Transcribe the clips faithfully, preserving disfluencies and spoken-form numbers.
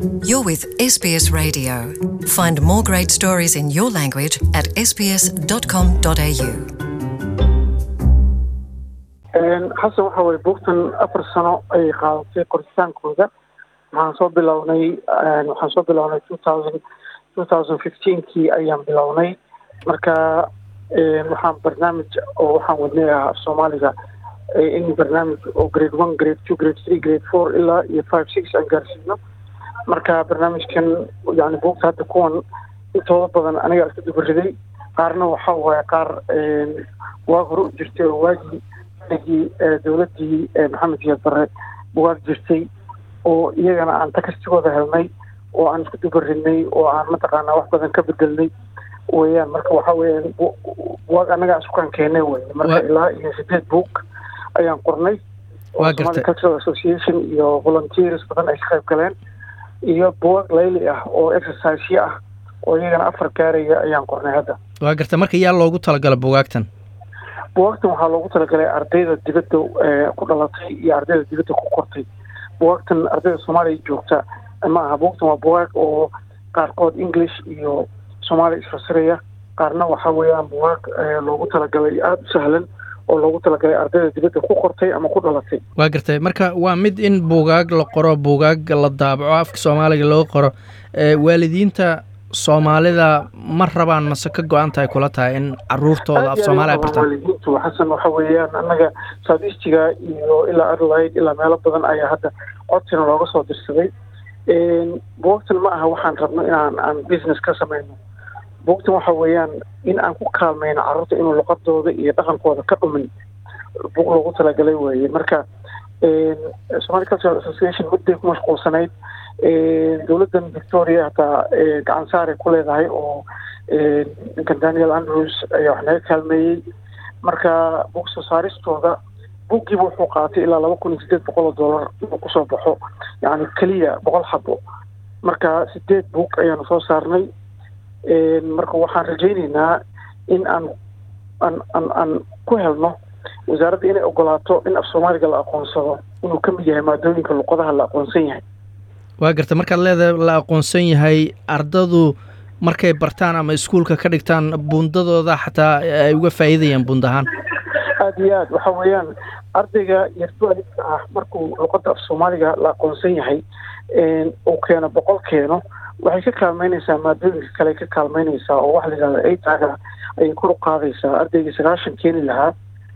You're with S B S Radio. Find more great stories in your language at s b s dot com dot a u. xasan waxa way buugtan afar sano ay qaadatay qorsaankooda waxaan soo bilownay waxaan soo bilownay twenty fifteen kii ayaan bilownay marka waxaan barnaamij oo waxaan wadnay ah Soomaaliga in barnaamij oo grade one grade two grade three grade four ilaa iyo five six aan gaarsiino marka barnaamijkan yani buugta hadda kuwan intooda badan aniga isku dubariday qaarna waxa waaye qaar waa hore u jirtay oo waagi dowladii maxamed Siyaad Barre buugaag jirtay oo iyagana aan takastigooda helnay oo aan isku dubarinay oo aan mataqaanaa wax badan ka bedelnay weeyaan marka waxa weeyaan buugaag anaga isku kan keenay weeyaan marka ilaa iyo sideed buug ayaan qornay waa gartay Cultural Association iyo volunteers badan ay qayb galeen iyo buugaag layli ah oo exercise ah oo iyagana afar gaaraya ayaan qornay hadda waa gartay marka yaa loogu talagalay buugaagtan buugtan waxaa loogu talagalay ardayda dibadda ku dhalatay iyo ardayda dibadda ku kortay buugtan ardayda Soomaaliya joogta ama aha buugtan waa buugaag oo qaarkood English iyo Soomaali isfasiraya qaarna waxa weeyaan buugaag loogu talagalay aad sahlan oo loogu talagalay ardayda dibadda ku kortay ama ku dhalatay waa gartay marka waa mid in buugaag la qoro buugaag la daabaco afka Soomaaliga loo qoro waalidiinta Soomaalida ma rabaan mase ka go'an tahay kula tahay in caruurtooda af Soomaali ay bartaan waalidiintu xasan waxa weeyaan anaga Southeastiga iyo ilaa Adelaide ilaa meelo badan ayaa hadda codsiga looga soo dirsaday een buugtan ma aha waxaan rabno inaan aan business ka sameeyno buugtan waxa weeyaan in aan ku kaalmayno caruurta inuu luqadooda iyo dhaqankooda ka dhumin buug loogu talagalay weeye marka een Somali Cultural Association muddo ku mashquulsanayd dowladdan Victoria hataa gacan saare ku leedahay oo ninka Daniel Andrews ayaa wax naga kaalmeeyey marka buug soo saaristooda buuggiiba wuxuu qaatay ilaa laba kun iyo sideed boqol oo dollar inuu kusoo baxo yani keliya boqol xabo marka sideed buug ayaanu soo saarnay marka waxaan rajaynaynaa in aan aan aan ku helno wasaaradda inay ogolaato in af Soomaaliga la aqoonsado inuu ka mid yahay maadooyinka luqadaha la aqoonsan yahay waa gartay markaad leedahay la aqoonsan yahay ardadu markay bartaan ama iskuulka ka dhigtaan bundadooda xataa ay uga faa'iidayaan bundahaan aad iyo aad waxa weeyaan ardayga yartualidka ah markuu luqadda af Soomaaliga la aqoonsan yahay uu keeno boqol keeno waxay ka kaalmeynaysaa maadooyinka kale ka kaalmeynaysaa oo wax la yidhahdo eytaga ayay kor u qaadaysaa ardayga sagaashan keeni lahaa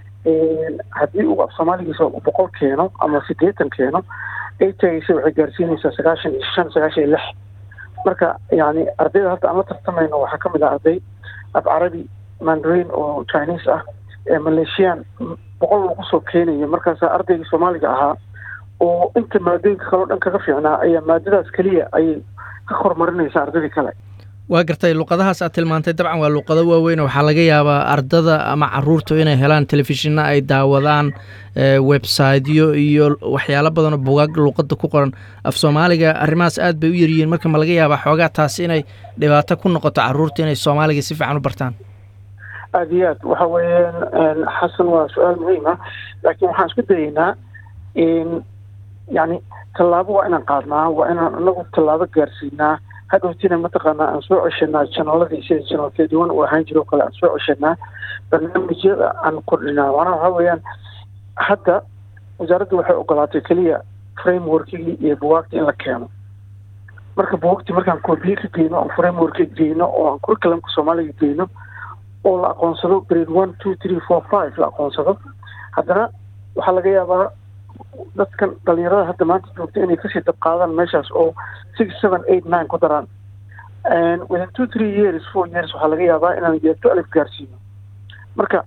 haddii uu af Soomaaligiisa boqol keeno ama siddeetan keeno eytagaysa waxay gaarsiinaysaa sagaashan iyo shan sagaashan iyo lix marka yani ardayda hadda aan la tartamayno waxaa ka mid ah arday af carabi Mandarin oo Chinese ah ee Malaysian boqol lagu soo keenayo markaas ardayga Soomaaliga ahaa oo inta maadooyinka kale oo dhan kaga fiicnaa ayaa maadadaas kaliya ayay ka horumarinaysaa ardayda kale waa gartay luqadahaas aad tilmaantay dabcan waa luqado waaweyn waxaa laga yaabaa ardada ama caruurta inay helaan telefishinna ay daawadaan websiteyo iyo waxyaalo badan oo buugaag luqadda ku qoran af Soomaaliga arrimahaas aad bay u yaryihiin marka ma laga yaabaa xoogaa taas inay dhibaato ku noqoto caruurta inay Soomaaliga si fiican u bartaan aad iyo aad waxa weeyaan xasan waa su'aal muhiim ah laakiin waxaan isku dayaynaa in yani tallaabo waa inaan qaadnaa waa inaan anagu tallaabo gaarsiinaa hadhowtina mataqaanaa aan soo ceshanaa channelladii sida channel twenty-one uu ahaan jiro kale aan soo ceshanaa barnaamijyada aan kordhinaa macnaha waxa weeyaan hadda wasaaraddu waxay ogolaatay keliya frameworkigii iyo buugaagta in la keeno marka buugtii markaan koobiye ka geyno oo frameworkii geyno oo aan curriculumka Soomaaliga geyno oo la aqoonsado grade one two three four five la aqoonsado haddana waxaa laga yaabaa dadkan dhalinyarada hadda maanta joogta inay kasii dab qaadaan meeshaas oo six seven eight nine ku daraan and within two three years four years waxaa laga yaabaa inaan jeerto alif gaarsiino marka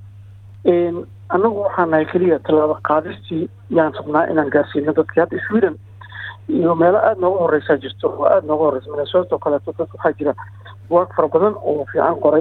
anagu waxaan nahay keliya tallaabo qaadistii yaan rabnaa inaan gaarsiino dadka hadda Sweden iyo meelo aad nooga horeysaa jirto oo aad nooga horeysa Minnesota oo kaleeto dad waxaa jira buugaag fara badan oo fiican qoray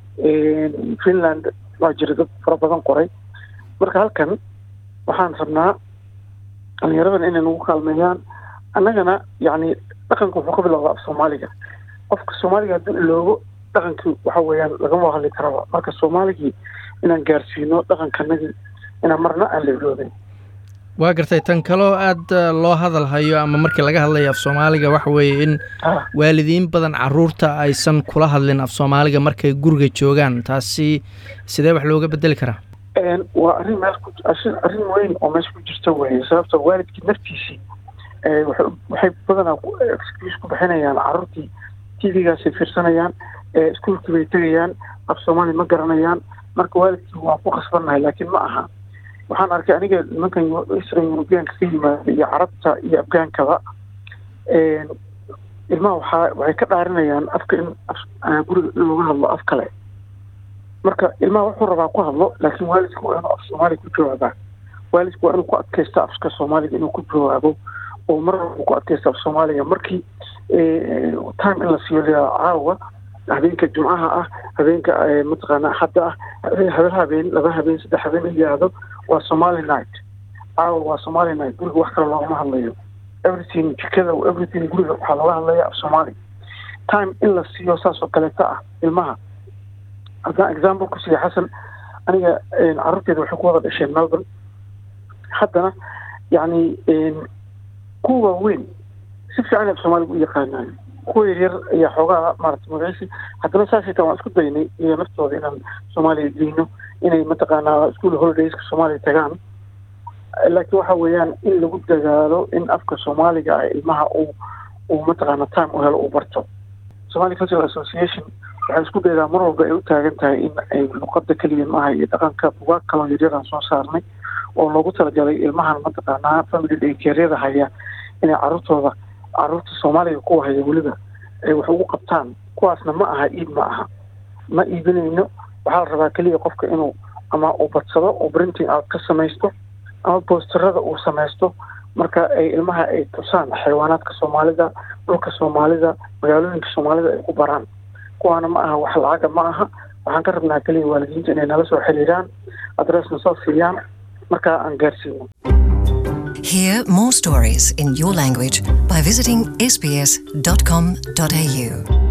Finland waa jira dad fara badan qoray marka halkan waxaan rabnaa dhalinyaradan inay nagu kaalmeeyaan annagana yani dhaqanka wuxuu ka bilowdaa af Soomaaliga qofka Soomaaliga hadduu iloobo dhaqankii waxa weeyaan lagama hadli karaba marka Soomaaligii inaan gaarsiino dhaqankanagii inaan marna aan la iloobin waa gartay tan kaloo aad loo hadal hayo ama markii laga hadlayo af Soomaaliga waxa weeye in waalidiin badan caruurta aysan kula hadlin af Soomaaliga markay guriga joogaan taasi sidee wax looga bedeli karaa een waa arrin meel ku arrin weyn oo meesha ku jirta weeye sababta waalidkii naftiisii ee waxay badanaa excuse ku bixinayaan caruurtii T V-gaasi fiirsanayaan ee iskuulka bay tagayaan af Soomaali ma garanayaan marka waalidkii waa ku qasbanahay laakiin ma aha waxaan arkay aniga nimankan Israel European ka yimaada iyo Carabta iyo Afgaankaba ee ilmaha waxa waxay ka dhaarinayaan afka in guriga looga hadlo af kale marka ilmaha wuxuu rabaa ku hadlo laakiin waalidku waa inuu af Soomaali ku jawaabo waalidku waa inuu ku adkaysto afka Soomaaliga inuu ku jawaabo oo mar walba ku adkaysto af Soomaaliga markii ee time in la siiyo caawa habeenka Jumcaha ah habeenka mataqaana hadda ah habeen laba habeen saddex habeen iyaado waa Somali night caawa waa Somali night guriga wax kale looma hadlayo everything jikada everything guriga waxa looga hadlayaa af Soomaali time in la siiyo saas oo kale ah ilmaha hadda example ku sii Xasan aniga carruurteeda waxay ku wada dhasheen Melbourne haddana yani kuwa weyn si fiican af Soomaali u yaqaanaan kuwa yar ayaa xoogaa maaragtay magaciisa haddana saasayta waan isku daynay iyo naftooda inaan Soomaaliya geyno inay mataqaanaa school holidays ka Soomaaliya tagaan laakiin waxa weeyaan in lagu dadaalo in afka Soomaaliga ay ilmaha uu uu mataqaanaa time u helo uu barto Somali Cultural Association waxay isku daydaa mar walba ay u taagan tahay in ay luqadda kaliya maaha iyo dhaqanka buugaag kaloo yaryar aan soo saarnay oo loogu talagalay ilmahan mataqaanaa family daycare-yada haya inay carruurtooda carruurta Soomaaliga ku haya waliba ay wax ugu qabtaan kuwaasna ma aha iib ma aha ma iibinayno waxaa la rabaa kaliya qofka inuu ama uu badsado oo printing out ka samaysto ama posterada uu samaysto marka ay ilmaha ay tusaan xayawaanaadka Soomaalida dhulka Soomaalida magaalooyinka Soomaalida ay ku baraan kuwaana ma aha wax lacag ma aha waxaan ka rabnaa kaliya waalidiinta inay nala soo xiriiraan addressna soo siiyaan marka aan gaarsiino. Hear more stories in your language by visiting s b s dot com dot a u.